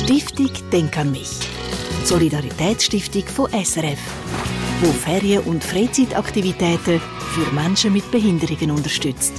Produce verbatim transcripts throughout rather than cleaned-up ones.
Stiftung Denk an mich. Solidaritätsstiftung von S R F, wo Ferien- und Freizeitaktivitäten für Menschen mit Behinderungen unterstützt.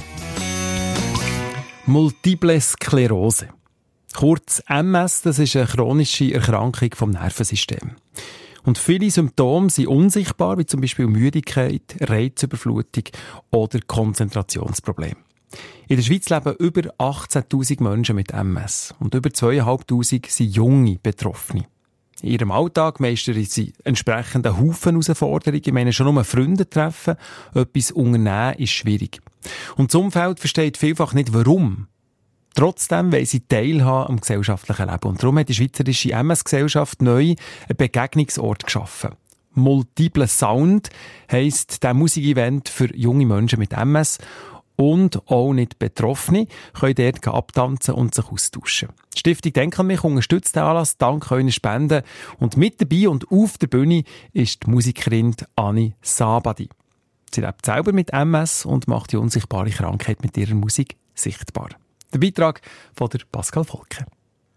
Multiple Sklerose. Kurz M S, das ist eine chronische Erkrankung vom Nervensystem. Und viele Symptome sind unsichtbar, wie zum Beispiel Müdigkeit, Reizüberflutung oder Konzentrationsprobleme. In der Schweiz leben über achtzehntausend Menschen mit M S und über zweitausendfünfhundert sind junge Betroffene. In ihrem Alltag meistern sie entsprechend einen Haufen Herausforderungen. Ich meine, schon nur Freunde treffen, etwas unternehmen ist schwierig. Und das Umfeld versteht vielfach nicht, warum. Trotzdem wollen sie teilhaben am gesellschaftlichen Leben. Und darum hat die Schweizerische M S-Gesellschaft neu einen Begegnungsort geschaffen. Multiple Sound heisst der Musikevent für junge Menschen mit M S. Und auch nicht Betroffene können dort abtanzen und sich austauschen. Die Stiftung Denk an mich unterstützt den Anlass dank euren Spenden. Und mit dabei und auf der Bühne ist die Musikerin Anni Sabadi. Sie lebt selber mit M S und macht die unsichtbare Krankheit mit ihrer Musik sichtbar. Der Beitrag von der Pascal Volke.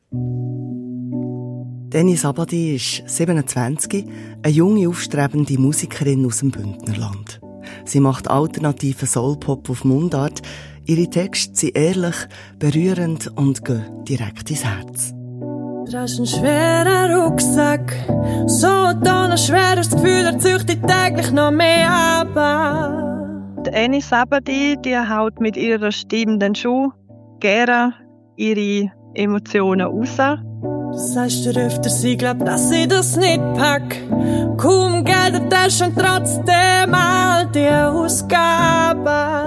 Anni Sabadi ist siebenundzwanzig, eine junge, aufstrebende Musikerin aus dem Bündnerland. Sie macht alternativen Soul-Pop auf Mundart. Ihre Texte sind ehrlich, berührend und gehen direkt ins Herz. Du hast einen schweren Rucksack, so dann schwer, das Gefühl, er züchtet täglich noch mehr ab. Die Anni Sabadi, die haut mit ihrer Stimme dann schon gerne ihre Emotionen raus. Du sagst dir öfter, sie glaubt, dass sie das nicht pack. Kaum Geld hat er schon trotzdem all die Ausgaben.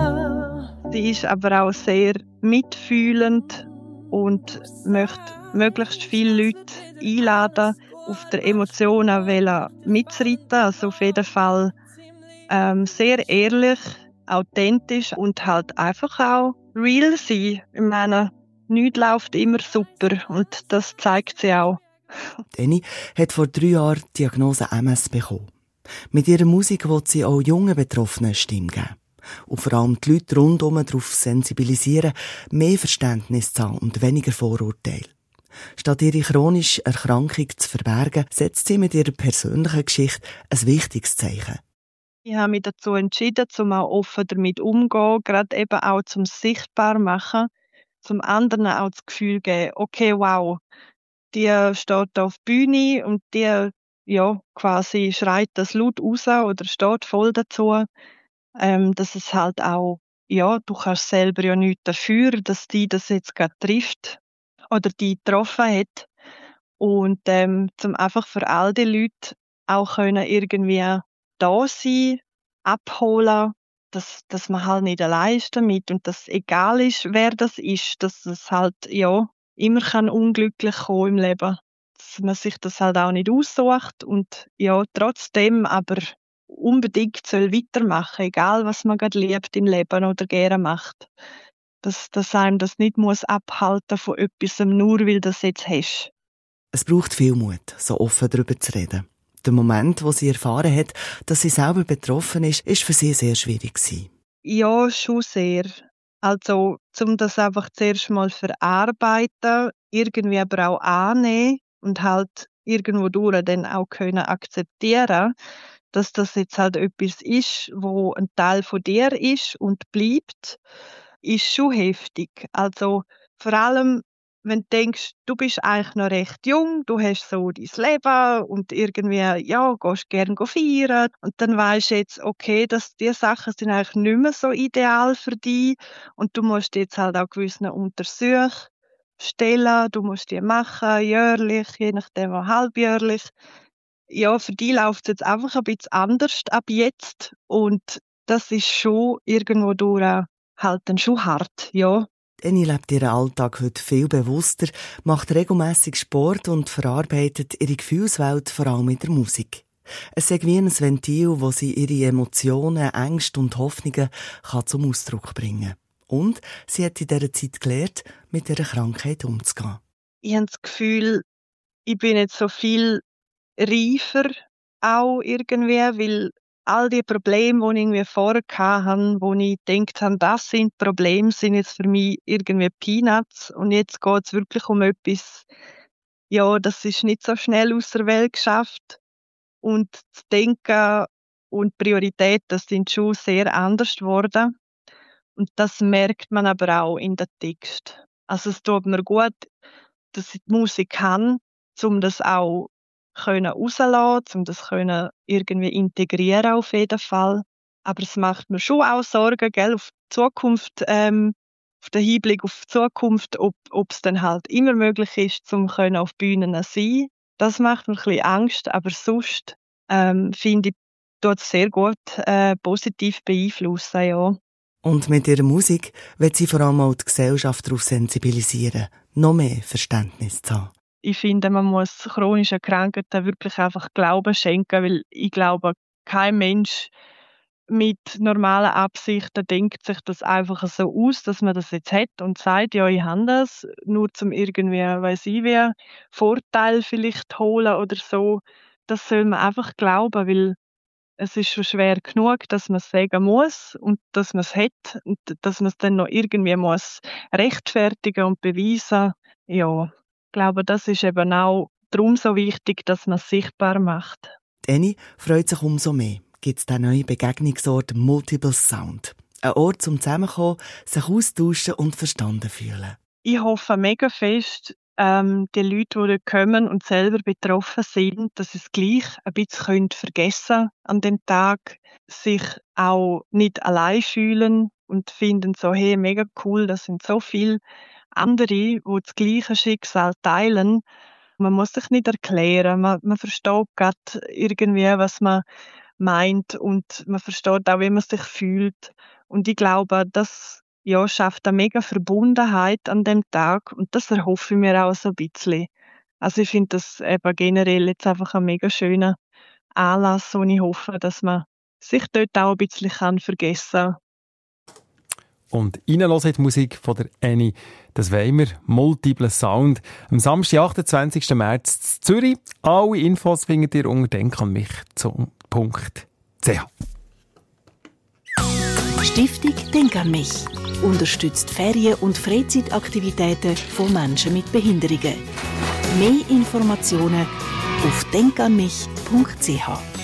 Sie ist aber auch sehr mitfühlend und möchte möglichst viele Leute einladen, auf der Emotionen mitzureiten. Also auf jeden Fall ähm, sehr ehrlich, authentisch und halt einfach auch real sein. Ich meine, nichts läuft immer super und das zeigt sie auch. Anni hat vor drei Jahren die Diagnose M S bekommen. Mit ihrer Musik will sie auch jungen Betroffenen eine Stimme geben. Und vor allem die Leute rundherum darauf sensibilisieren, mehr Verständnis zu haben und weniger Vorurteile. Statt ihre chronische Erkrankung zu verbergen, setzt sie mit ihrer persönlichen Geschichte ein wichtiges Zeichen. Ich habe mich dazu entschieden, um auch offen damit umzugehen, gerade eben auch zum sichtbar machen, zum anderen auch das Gefühl geben, okay, wow, die steht da auf der Bühne und die, ja, quasi schreit das laut raus oder steht voll dazu, ähm, dass es halt auch, ja, du kannst selber ja nichts dafür, dass die das jetzt gerade trifft oder die getroffen hat. Und ähm, zum einfach für all die Leute auch können irgendwie da sein, abholen, dass, dass man halt nicht allein ist damit und dass egal ist, wer das ist, dass es halt, ja, immer kann unglücklich kommen im Leben. Dass man sich das halt auch nicht aussucht und ja, trotzdem aber unbedingt soll weitermachen, egal was man gerade liebt im Leben oder gerne macht. Dass, dass einem das nicht muss abhalten von etwas, nur weil du das jetzt hast. Es braucht viel Mut, so offen darüber zu reden. Der Moment, wo sie erfahren hat, dass sie selber betroffen ist, ist für sie sehr schwierig gewesen. Ja, schon sehr. Also, um das einfach zuerst mal verarbeiten, irgendwie aber auch annehmen und halt irgendwo durch dann auch können akzeptieren, dass das jetzt halt etwas ist, wo ein Teil von dir ist und bleibt, ist schon heftig. Also, vor allem, wenn du denkst, du bist eigentlich noch recht jung, du hast so dein Leben und irgendwie, ja, gehst gerne feiern und dann weisst du jetzt, okay, dass die Sachen sind eigentlich nicht mehr so ideal für dich und du musst jetzt halt auch gewisse Untersuchungen stellen, du musst die machen, jährlich, je nachdem auch halbjährlich. Ja, für die läuft es jetzt einfach ein bisschen anders ab jetzt und das ist schon irgendwo durch halt dann schon hart, ja. Anni lebt ihren Alltag heute viel bewusster, macht regelmässig Sport und verarbeitet ihre Gefühlswelt vor allem mit der Musik. Es ist wie ein Ventil, wo sie ihre Emotionen, Ängste und Hoffnungen kann zum Ausdruck bringen kann. Und sie hat in dieser Zeit gelernt, mit dieser Krankheit umzugehen. Ich habe das Gefühl, ich bin jetzt so viel reifer auch irgendwie, weil all die Probleme, die ich irgendwie vorher hatte, wo ich gedacht habe, das sind Probleme, sind jetzt für mich irgendwie Peanuts. Und jetzt geht es wirklich um etwas ja, das ist nicht so schnell aus der Welt geschafft. Und das Denken und Prioritäten, das sind schon sehr anders geworden. Und das merkt man aber auch in den Text. Also es tut mir gut, dass ich die Musik kann, um das auch können rauslassen, um das können irgendwie integrieren auf jeden Fall. Aber es macht mir schon auch Sorgen, gell, auf die Zukunft, ähm, auf den Hinblick auf die Zukunft, ob ob es dann halt immer möglich ist, um können auf Bühnen zu sein. Das macht mir ein bisschen Angst, aber sonst ähm, finde ich, tut es sehr gut äh, positiv beeinflussen, ja. Und mit ihrer Musik will sie vor allem auch die Gesellschaft darauf sensibilisieren, noch mehr Verständnis zu haben. Ich finde, man muss chronischen Krankheiten wirklich einfach Glauben schenken, weil ich glaube, kein Mensch mit normalen Absichten denkt sich das einfach so aus, dass man das jetzt hat und sagt, ja, ich habe das, nur zum irgendwie, weiss ich wie, Vorteil vielleicht holen oder so. Das soll man einfach glauben, weil es ist schon schwer genug, dass man es sagen muss und dass man es hat und dass man es dann noch irgendwie muss rechtfertigen und beweisen. Ja, ich glaube, das ist eben auch darum so wichtig, dass man es sichtbar macht. Annie freut sich umso mehr. Gibt es den neuen Begegnungsort Multiple Sound. Ein Ort zum Zusammenkommen, sich austauschen und verstanden fühlen. Ich hoffe mega fest, ähm, die Leute, die dort kommen und selber betroffen sind, dass sie es gleich ein bisschen vergessen an dem Tag, sich auch nicht allein fühlen und finden so, hey, mega cool, das sind so viele andere, die das gleiche Schicksal teilen. Man muss sich nicht erklären, man, man versteht gerade irgendwie, was man meint und man versteht auch, wie man sich fühlt. Und ich glaube, das ja, schafft eine mega Verbundenheit an dem Tag und das erhoffe ich mir auch so ein bisschen. Also ich finde das eben generell jetzt einfach ein mega schöner Anlass und ich hoffe, dass man sich dort auch ein bisschen kann vergessen kann. Und reinhören in die Musik von der Annie, das wollen wir, Multiple Sound. Am Samstag, achtundzwanzigsten März in Zürich. Alle Infos findet ihr unter denkanmich punkt c h. Stiftung Denk an mich unterstützt Ferien- und Freizeitaktivitäten von Menschen mit Behinderungen. Mehr Informationen auf denkanmich punkt c h.